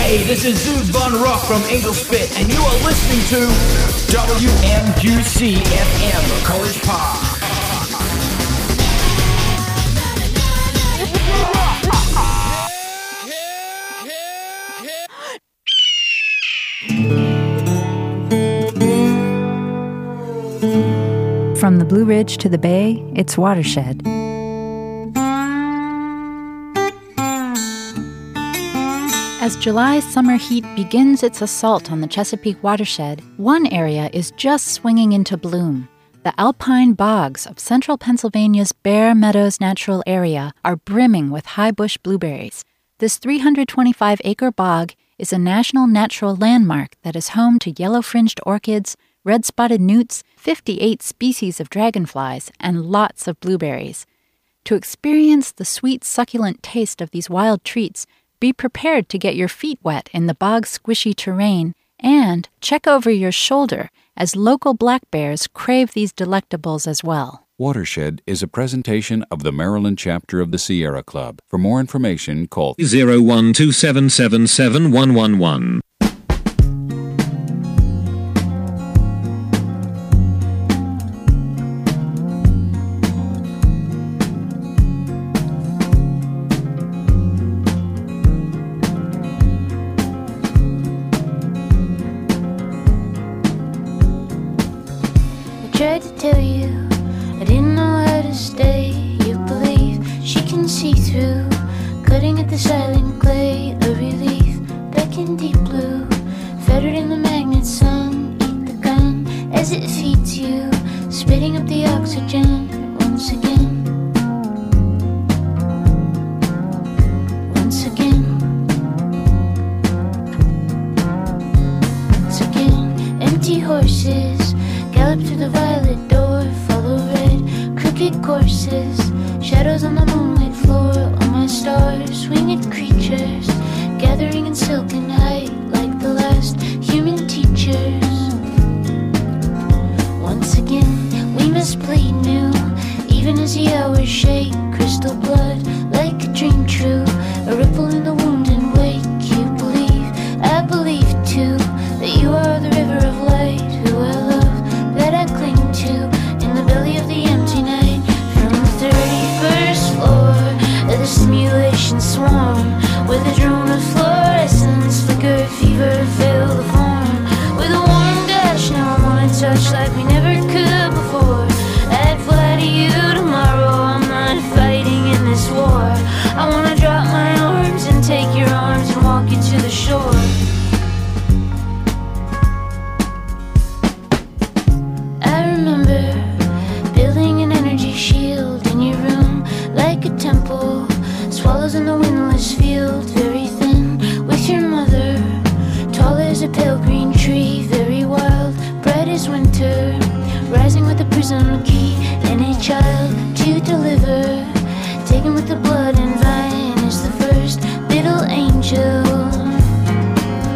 Hey, this is Zeus Von Rock from Inglespit, and you are listening to WMQC FM, College Park. From the Blue Ridge to the Bay, it's Watershed. As July's summer heat begins its assault on the Chesapeake watershed, one area is just swinging into bloom. The alpine bogs of central Pennsylvania's Bear Meadows Natural Area are brimming with high-bush blueberries. This 325-acre bog is a national natural landmark that is home to yellow-fringed orchids, red-spotted newts, 58 species of dragonflies, and lots of blueberries. To experience the sweet, succulent taste of these wild treats, be prepared to get your feet wet in the bog's squishy terrain, and check over your shoulder as local black bears crave these delectables as well. Watershed is a presentation of the Maryland chapter of the Sierra Club. For more information, call 012777111. Tried to tell you I didn't know how to stay. You believe she can see through, cutting at the silent clay. A relief back in deep blue, fettered in the magnet sun. Eat the gun as it feeds you, spitting up the oxygen once again. Once again. Once again. Empty horses gallop through the violet door, follow red, crooked courses, shadows on the moonlit floor. All my stars, winged creatures, gathering in silken height like the last human teachers. Once again, we must bleed new, even as the hours shake. Crystal blood, like a dream true, a ripple in the wound and wake. You believe, I believe too, that you are the river of light, who I love, that I cling to in the belly of the empty night. From the 31st floor of the simulation swarm, where the drone of fluorescence flicker, fever fill the form. With a warm dash, now I wanna touch like we never could before. I'd fly to you tomorrow, I'm not fighting in this war. I wanna drop my arms and take your arms and walk you to the shore. Temple, swallows in the windless field, very thin, with your mother, tall as a pale green tree, very wild, bright as winter, rising with a prism key, and a child to deliver, taken with the blood and vine, is the first little angel.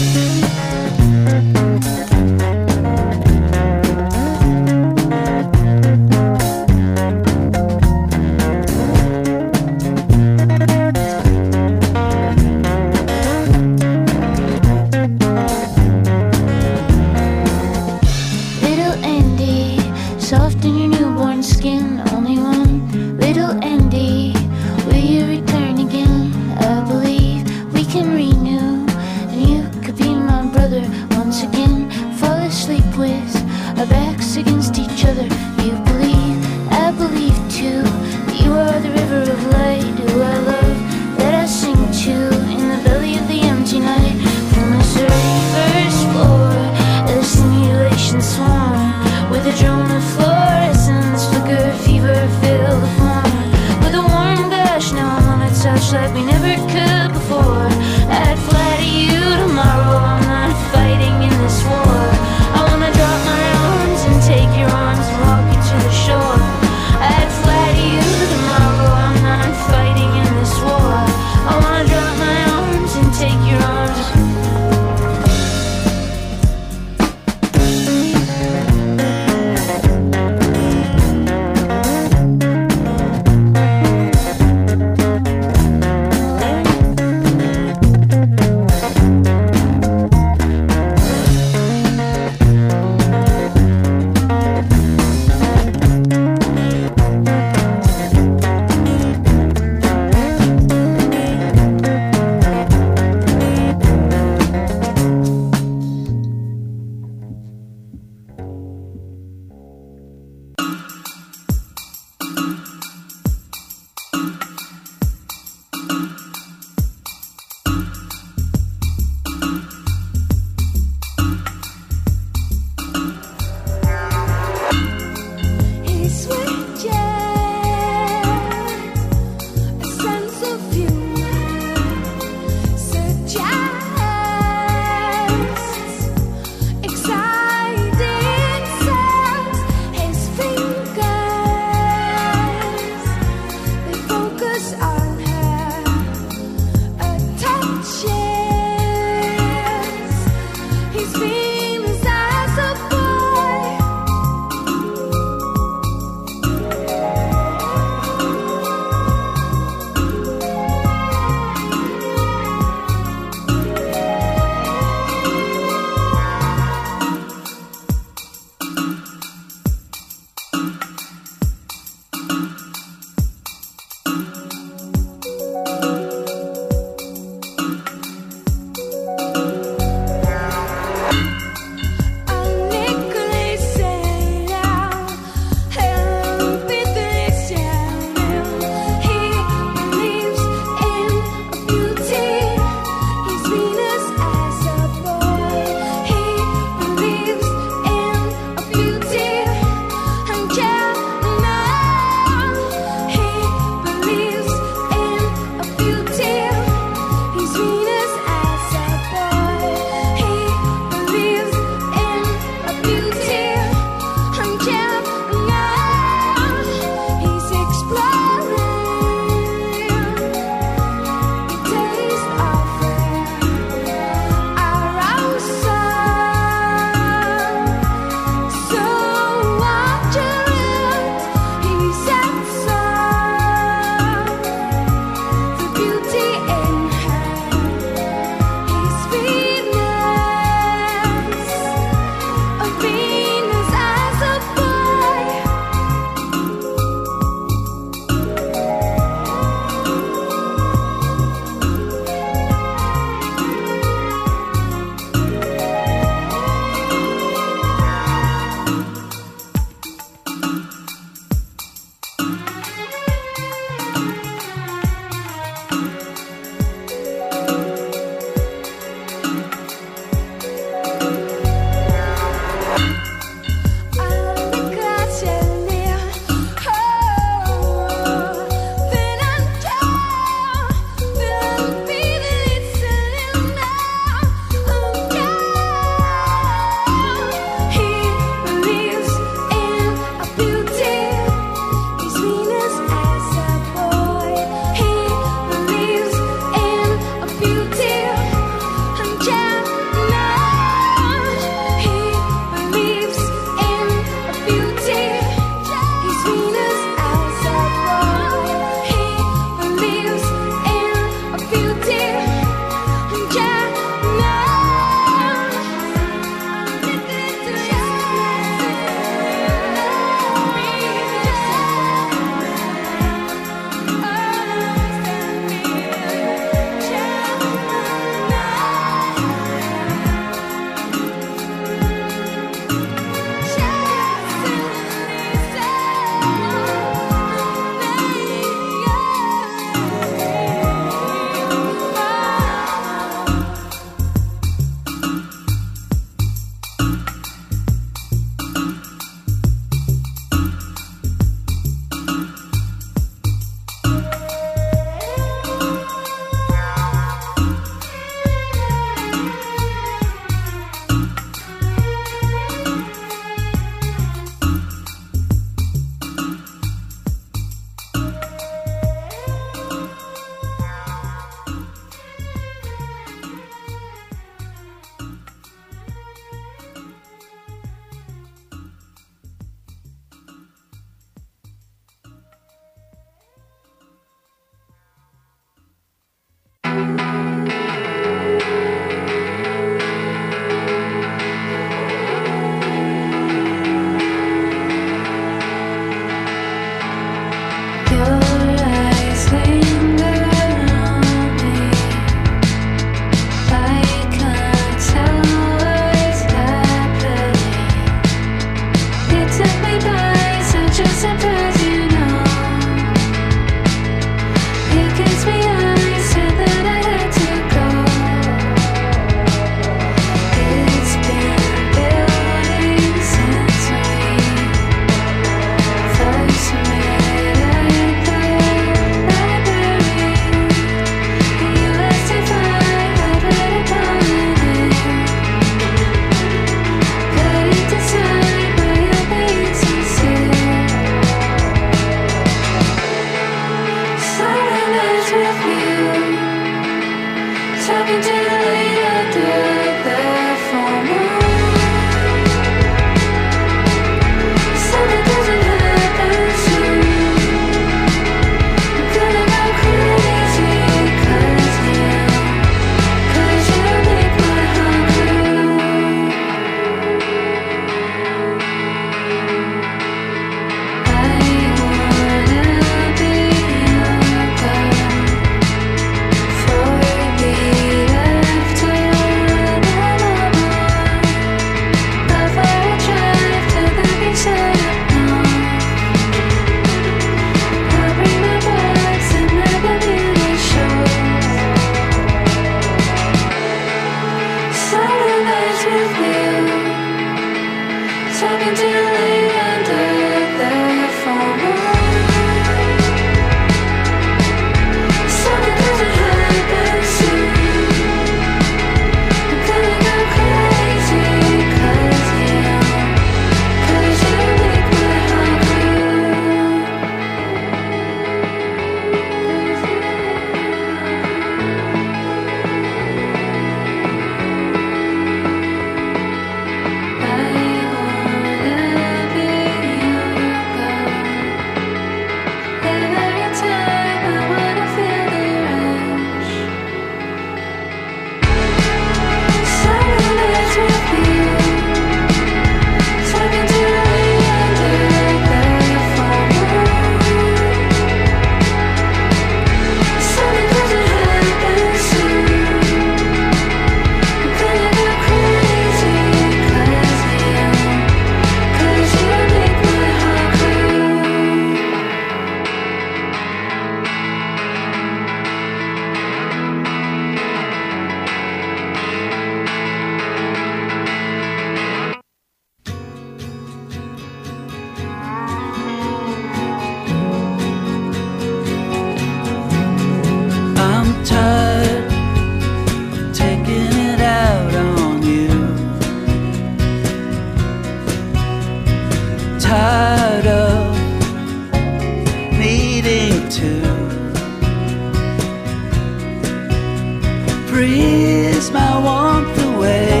breeze my warmth away.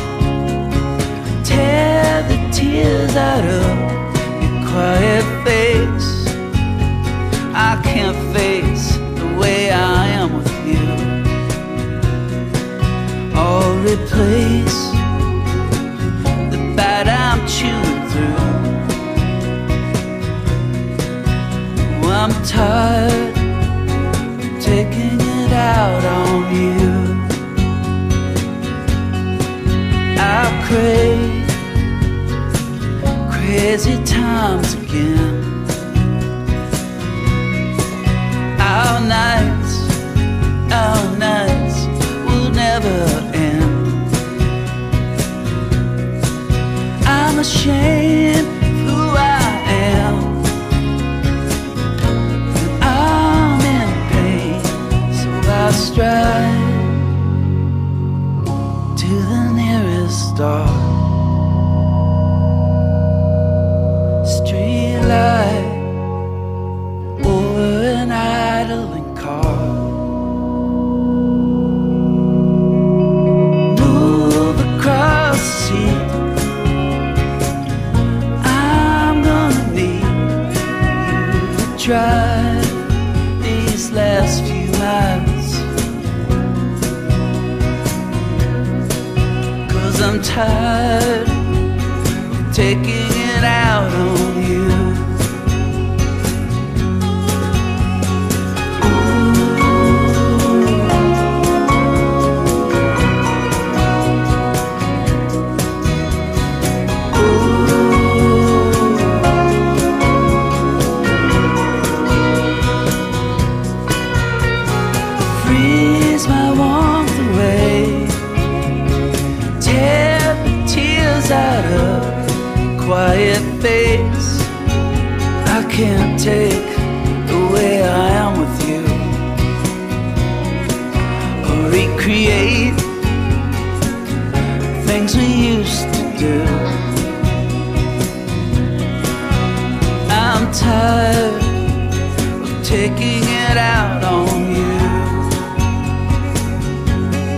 Tear the tears out of your quiet face. I can't face the way I am with you, or replace the bite I'm chewing through. I'm tired of taking it out on you. I crave crazy times again. Our nights will never end. I'm ashamed of who I am. I'm in pain, so I strive to the nearest star. Street light over an idling car. Move across the sea. I'm gonna need you to drive these last few miles, 'cause I'm tired of taking it out on you. Freeze my warmth away. Tear the tears out of quiet face. I can't take the way I am with you, or recreate things we used to do. I'm tired of taking it out on you.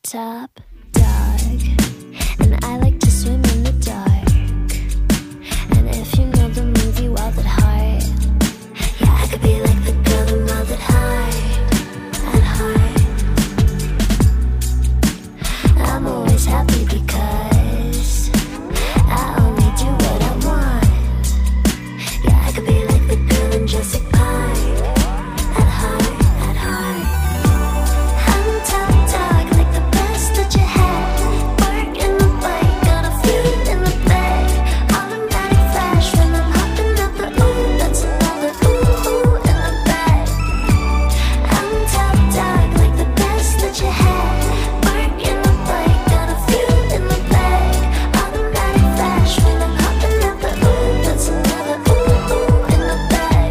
top dog, and I like to swim in the dark. And if you know the movie Wild at Heart, yeah, I could be like the girl in Wild at Heart. I'm always happy because I only do what I want. Yeah, I could be like the girl in Jurassic Park. At heart, at heart. I'm top dog, like the best that you had. Bark in the bike, got a feet in the bag. Automatic flash when I'm hopping up the ooh, that's another ooh, ooh in the bag. I'm top dog, like the best that you had. Bark in the bike, got a feet in the bag. Automatic flash when I'm hopping up the ooh, that's another ooh, ooh in the bag.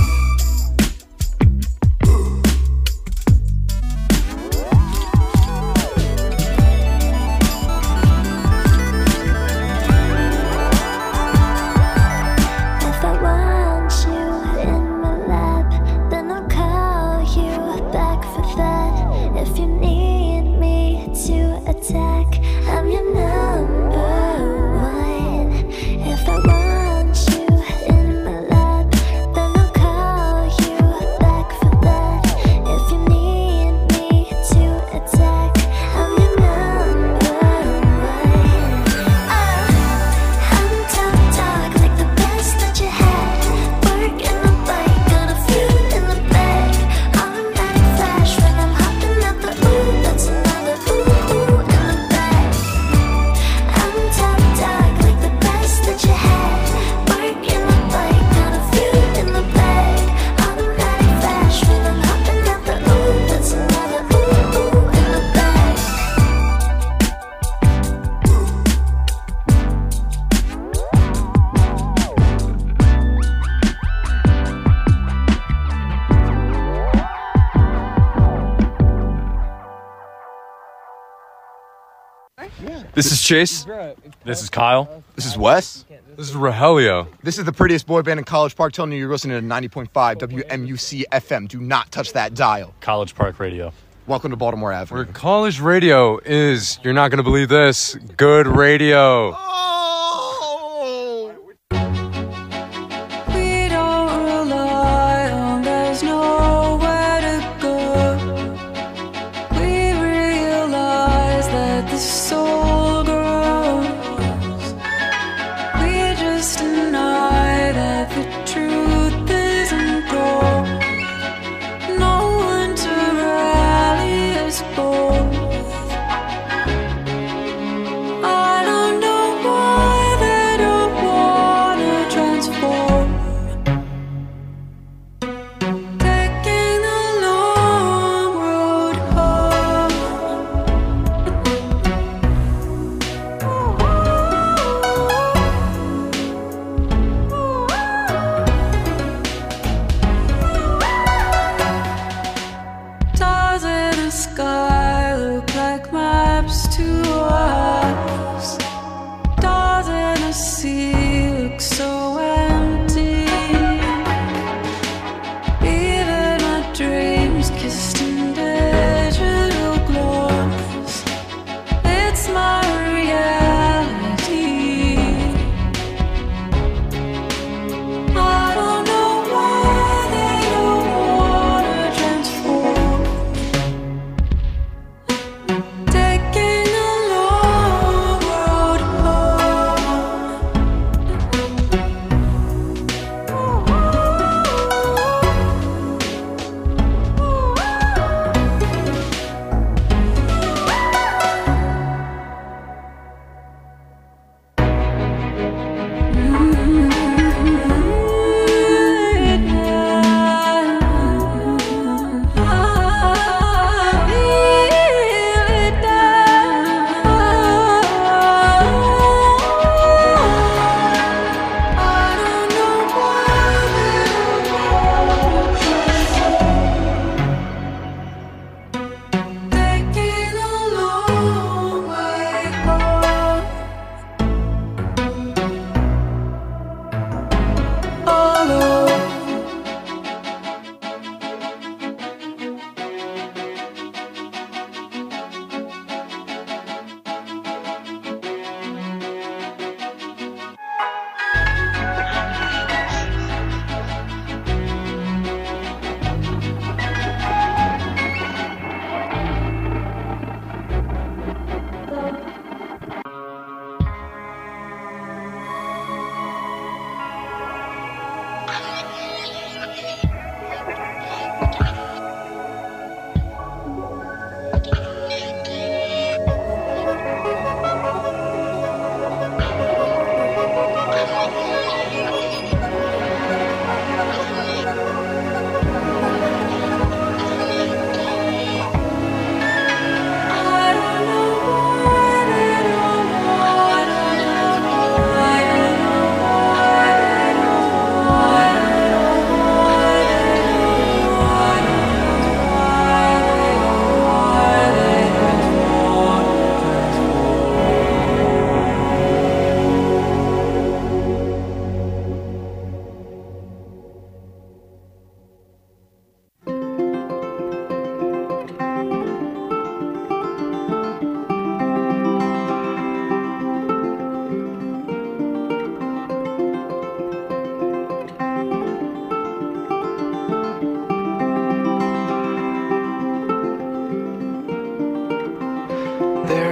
If I want you in my lap, then I'll call you back for that. If you need me to attack, I'm your number one. If I want you in my lap, then I'll call you back for that. If you need me to attack, I'm your number one. I'm top dog, like the best that you had. Bark in the bike, got a feet in the bag. Automatic flash when I'm hopping up the ooh, that's another ooh, ooh in the bag. I'm top dog, like the best that you had. Bark in the bike, got a feet in the bag. Automatic flash when I'm hopping up the ooh, that's another ooh, ooh in the bag. This is Chase. This is Kyle. This is Wes. This is Rogelio. This is the prettiest boy band in College Park telling you you're listening to 90.5 WMUC FM. Do not touch that dial. College Park Radio. Welcome to Baltimore Avenue. Where college radio is, you're not going to believe this, good radio. Oh! We don't rely on there's nowhere to go. We realize that the soul grows. We just deny that the truth isn't gold. No one to rally us both. I don't know why.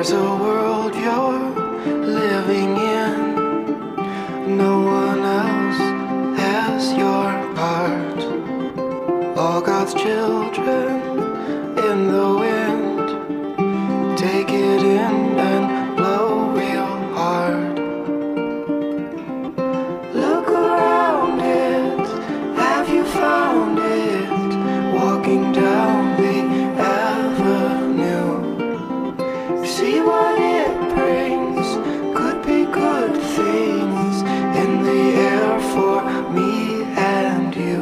There's a world you're living in. No one else has your part. All God's children in the wind. Take it in and blow real hard. Look around it. Have you found it? Walking down the avenue. See what it brings. Could be good things in the air for me and you.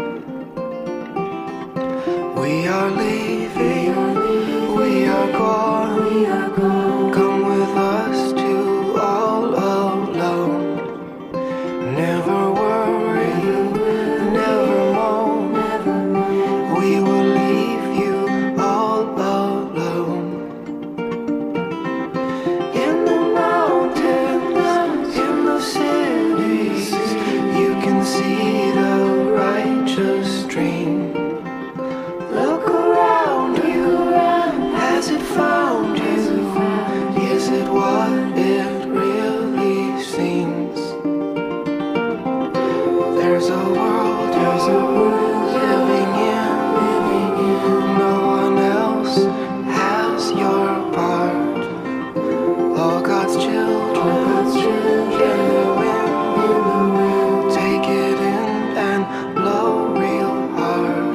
We are leaving, we are gone. Come with us to all alone. Never worry, never moan. We will leave you all alone. In the mountains, in the cities, you can see the righteous stream. Look around you, has it found you? Is it what it really seems? There's a world living in. No one else has your part. All God's children in the wind. Take it in and blow real hard.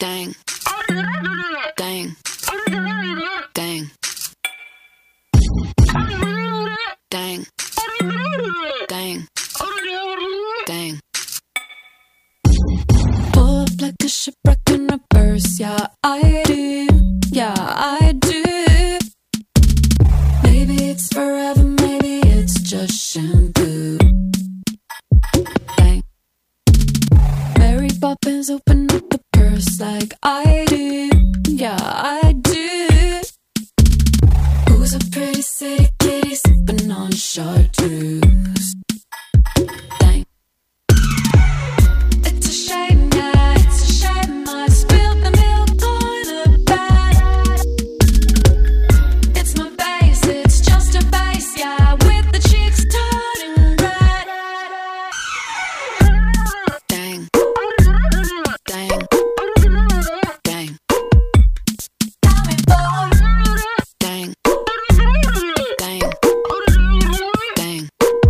Dang. Dang. Dang. Dang. Dang. Dang. Pull up like a shipwreck in reverse. Yeah, I do. Yeah, I do. Maybe it's forever, maybe it's just shampoo. Dang. Mary Poppins, open up the purse like I do. Yeah, I do. Who's a pretty city kitty sipping on chartreuse? Dang. It's a shame, yeah, it's a shame I spilled the milk on the bed. It's my base, it's just a base, yeah, with the cheeks turning red. Dang. Dang. Dang. Dang. Dang. Dang.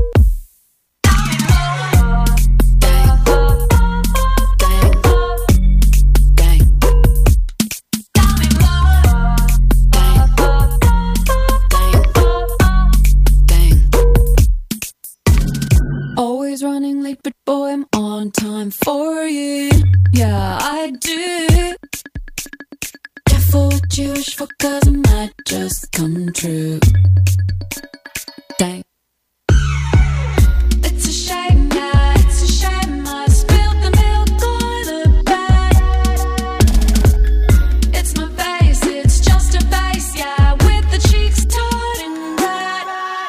Always running late, but boy, I'm on time for you. Yeah, I do. Careful what you wish for, 'cause it might just come true. Dang. It's a shame, yeah, it's a shame I spilled the milk on the bed. It's my face, it's just a base, yeah, with the cheeks turning red.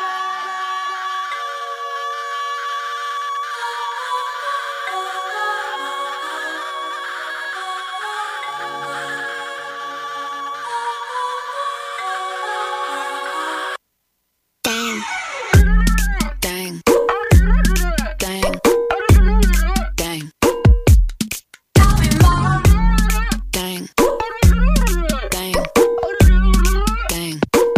Dang. Dang. Dang. Dang. Dang. Dang. Dang.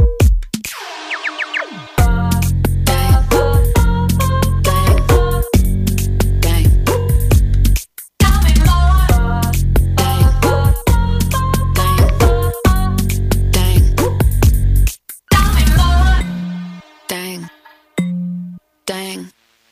Dang. Dang.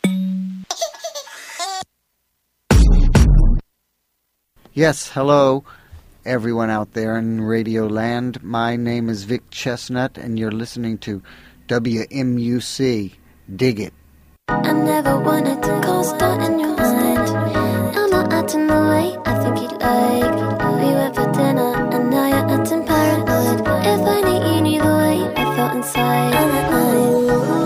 Yes, hello, everyone out there in Radio Land. My name is Vic Chestnut, and you're listening to WMUC. Dig it. I never wanted to co-star in your mind. I'm not acting the way I think you'd like. We went for dinner and now you're acting paranoid. If only you knew the way I felt inside. I'm at night.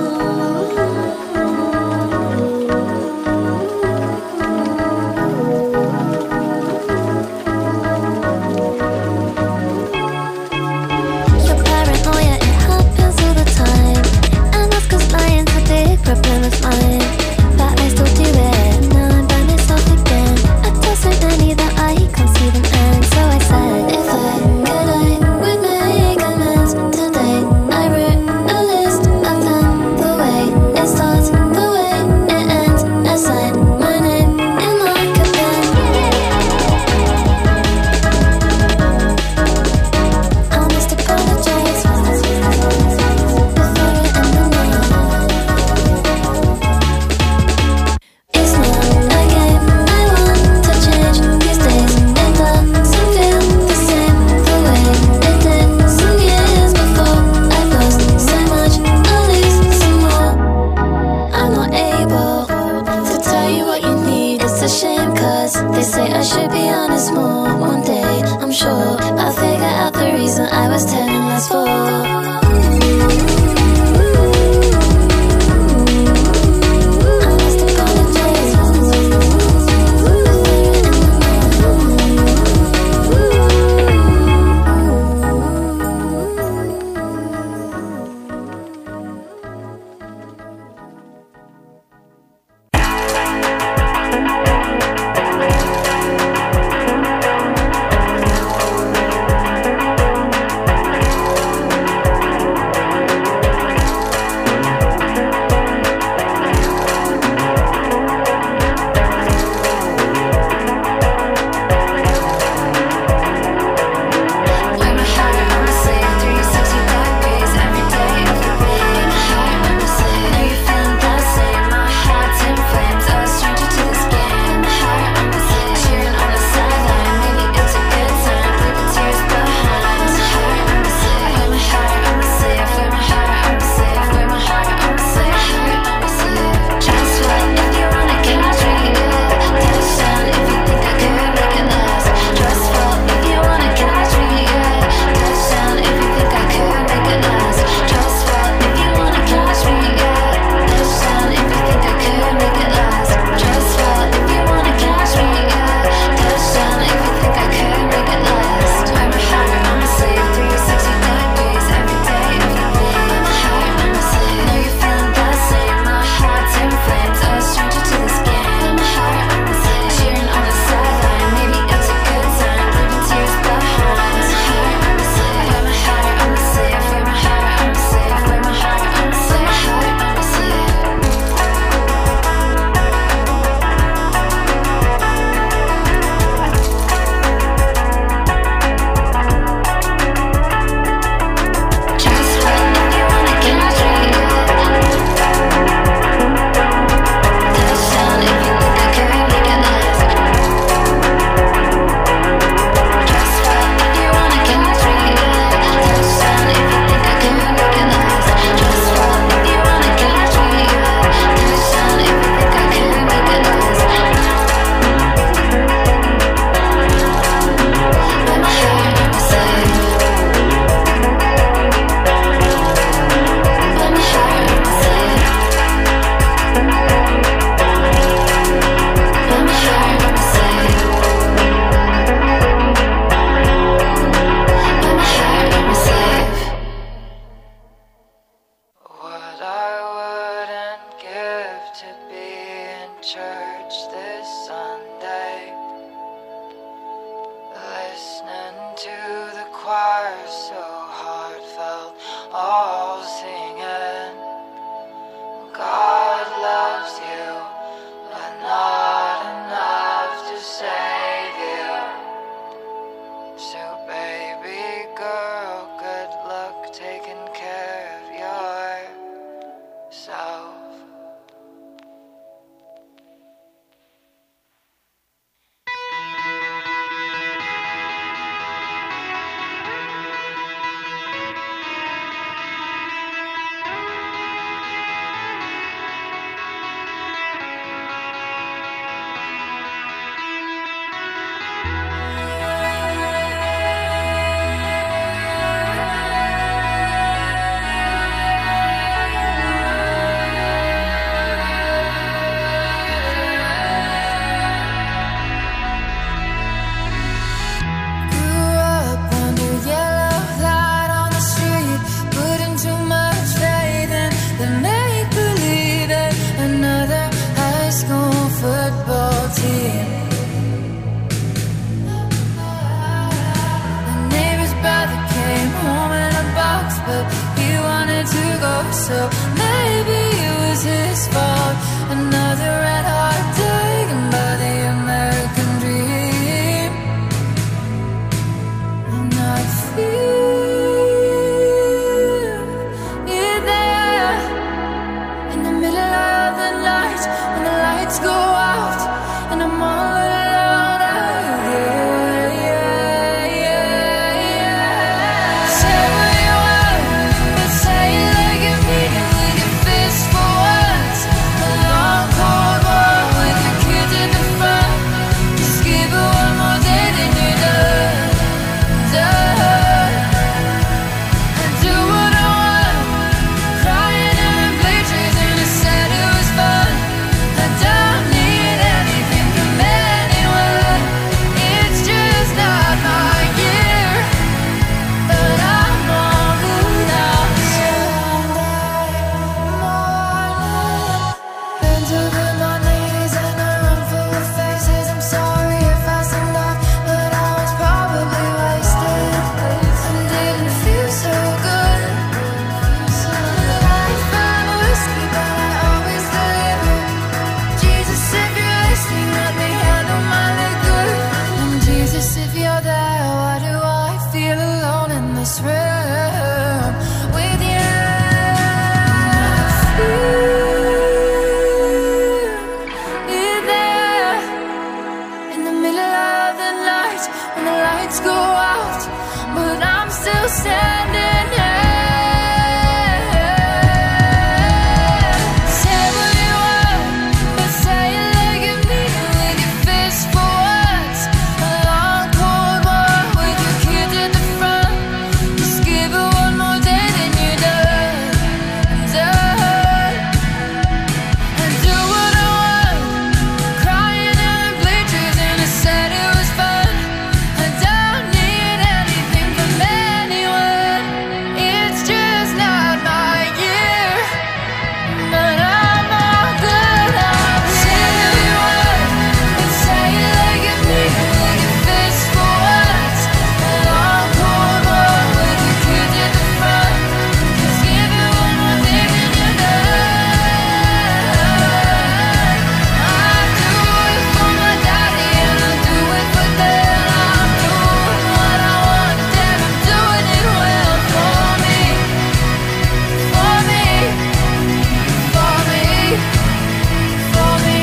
Your paranoia, it happens all the time. And that's 'cause lying's a big problem of mine. But I still do it, now I'm by myself again. I told so many that I can't see them end. So I said, if I could, I would make amends today. I wrote a list of them, the way it starts, the way it ends. I signed my name in marker pen. I must apologize before it ended now. It's not a game I want to change these days. It doesn't feel the same the way it did some years before. I've lost so much, I'll lose some more. I'm not able to tell you what you need. It's a shame 'cause they say I should be honest more. One day, I'm sure I'll figure out the reason I was telling lies for. I must apologize but he wanted to go, so maybe it was his fault. Another red heart taken by the American dream. And I feel it there in the middle of the night when the lights go out and I'm all alone out here. Say what you want, but say it like you mean it with your fist for once. A long cold war with your kids in the front. Just give it one more day, then you're done. And do what I want, crying in the bleachers, and I said it was fun. I don't need anything from anyone. It's just not my year, but I'm all good out. Bent over my knees in a room full of faces. I'm sorry if I seemed off, but I was probably wasted and didn't feel so good. I found whiskey, but I always deliver. Jesus, if you're listening, let me handle my liquor. And Jesus, if you're there, why do I feel alone in this room with you? Feel there in the middle of the night when the lights go out, but I'm still standing here. Say what you want, but say it like you mean it with your fist for once. A long cold war with your kids in the front. Just give it one more day, then you're done. And do what I want, crying in the bleachers, and I said it was fun. I don't need anything from anyone. It's just not my year, but I'm all good. I'm saying you want, but say it like you mean it with your fist for once. A long cold war with your kids in the front. Just give it one more day, then you're done. I do it for my daddy and I do it for them. I'm doing what I want, and I'm doing it well for me, for me, for me, for me.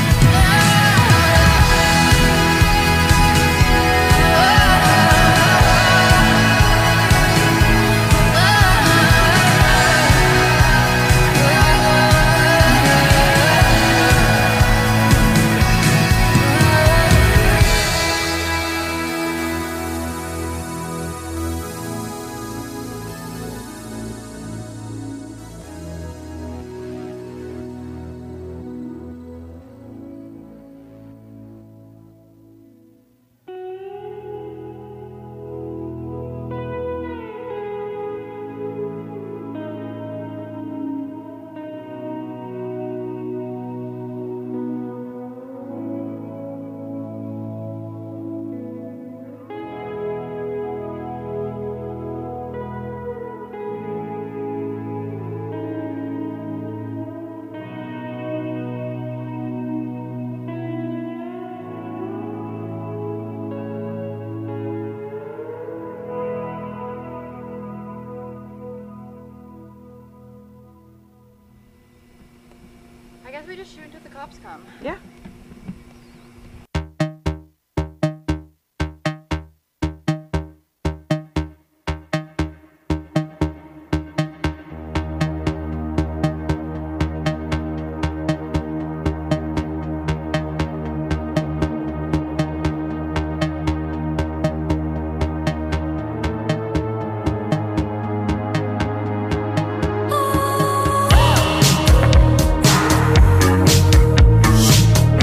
I guess we just shoot until the cops come. Yeah. Oh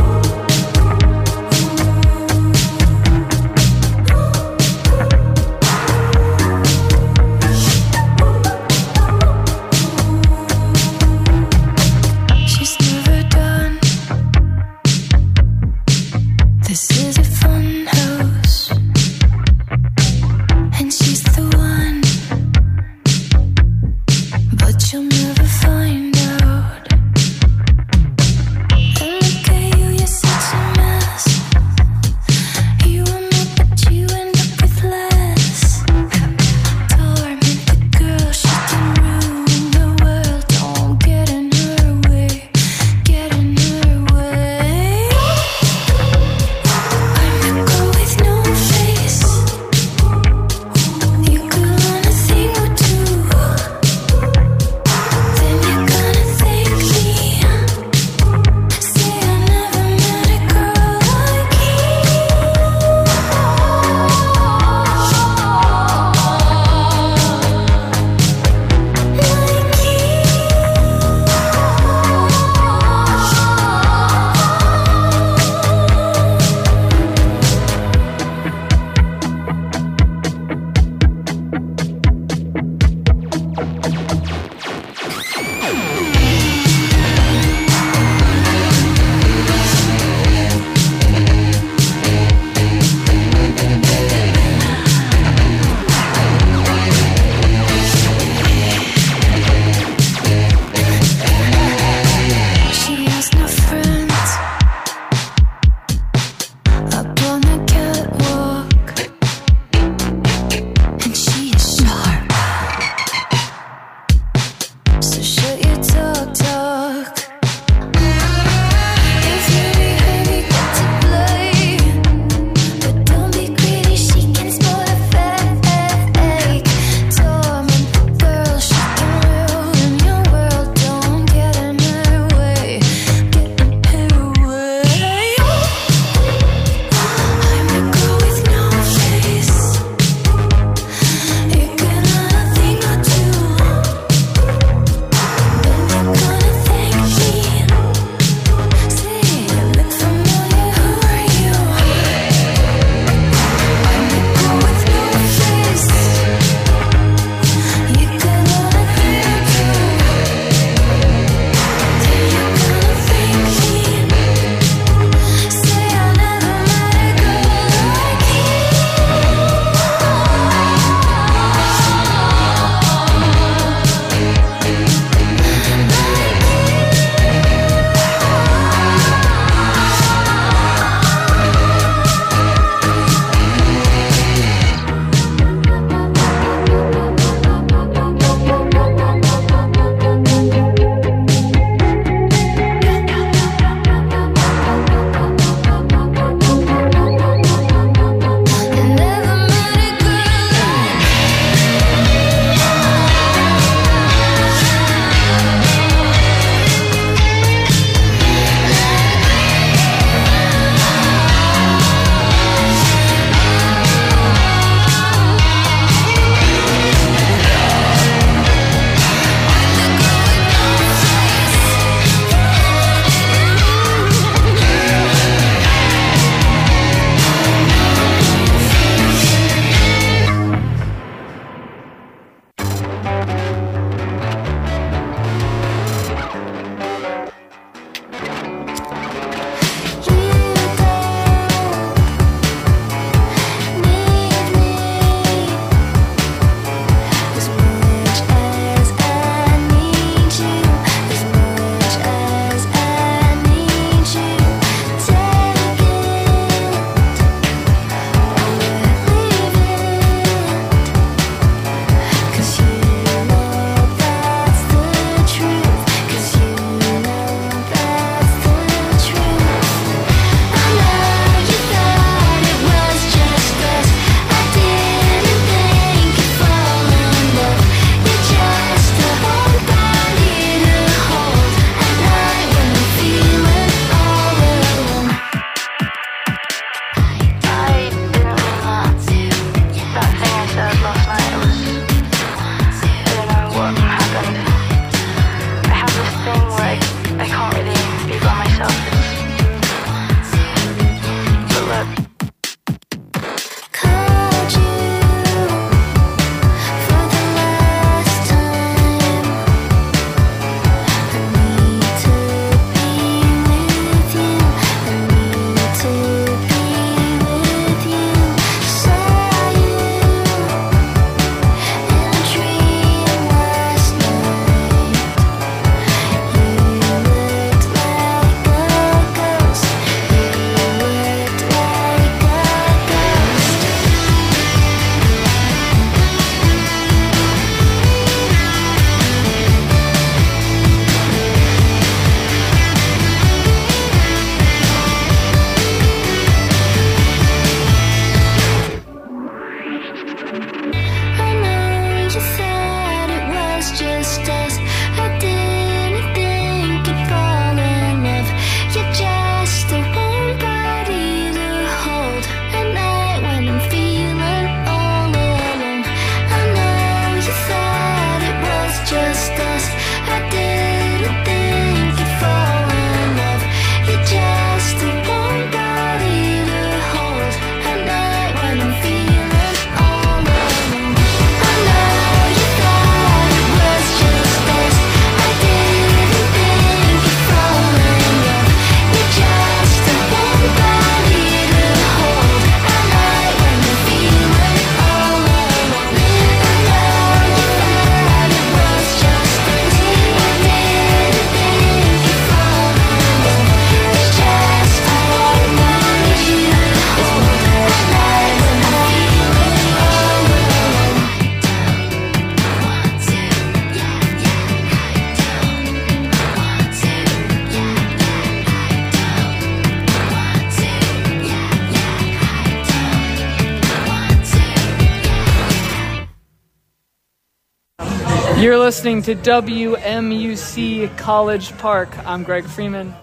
You're listening to WMUC College Park. I'm Greg Freeman.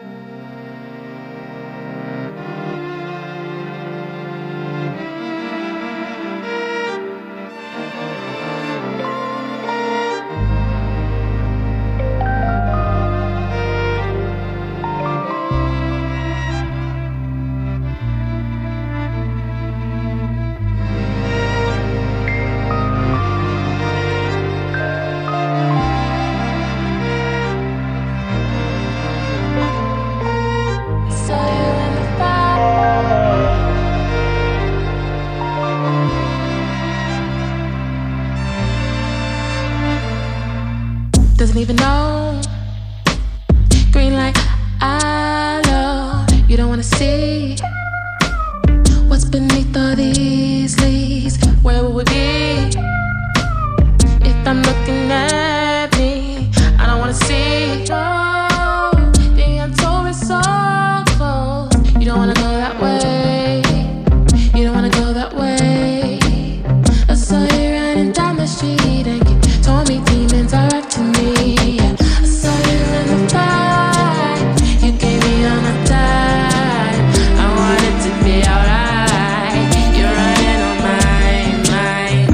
Doesn't even know. Green light, I know. You don't wanna see what's beneath all these leaves. Where would we be if I'm looking at me? I don't wanna see. Oh, the untold is so close. You don't wanna go that way. You don't wanna go that way. I saw you running down the street and you told me demons are up to me. I saw you in the fight. You gave me all my time. I wanted to be alright. You're running on my mind.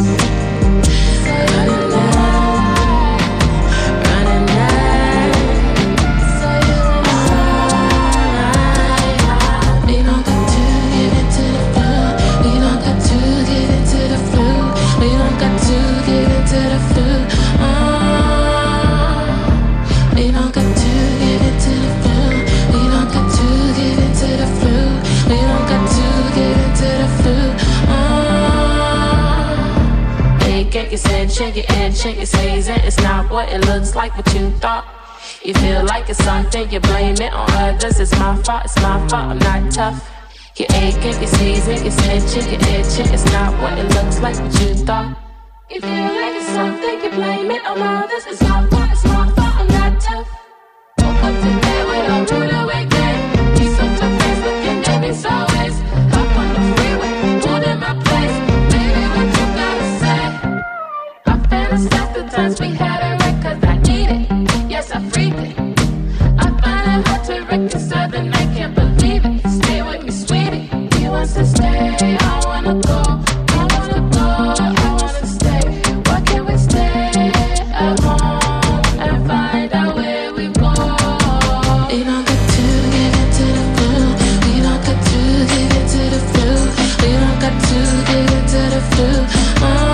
Running night, running night. Saw you in the fight. We don't got to get into the flow. We don't got to get into the flow. We don't got to get into the flow. We don't got to get into the flow. We don't got to get into the flow. We don't got to get into the flow. Hey, get your sense, shake your head, shake your season. It's not what it looks like, what you thought. You feel like it's something, you blame it on others. It's my fault, I'm not tough. You ache, get your season, your sense, shake your head, shake. It's not what it looks like, what you thought. You feel like it's something, you blame it on others. It's my fault, I'm not tough. Woke up today with a rude awakening. He's such a face looking at me so ways. Hop on the freeway, pulled in my place. Baby, what you gotta say? I fantasize the times we had it right, cause I need it. Yes, I freaked it. I find it hard to reconcile and I can't believe it. Stay with me, sweetie. He wants to stay, I wanna go. I wanna go, I wanna stay. Why can't we stay at home and find out where we go? We don't got to get into the flow. We don't got to get into the flow. We don't got to get into the flow.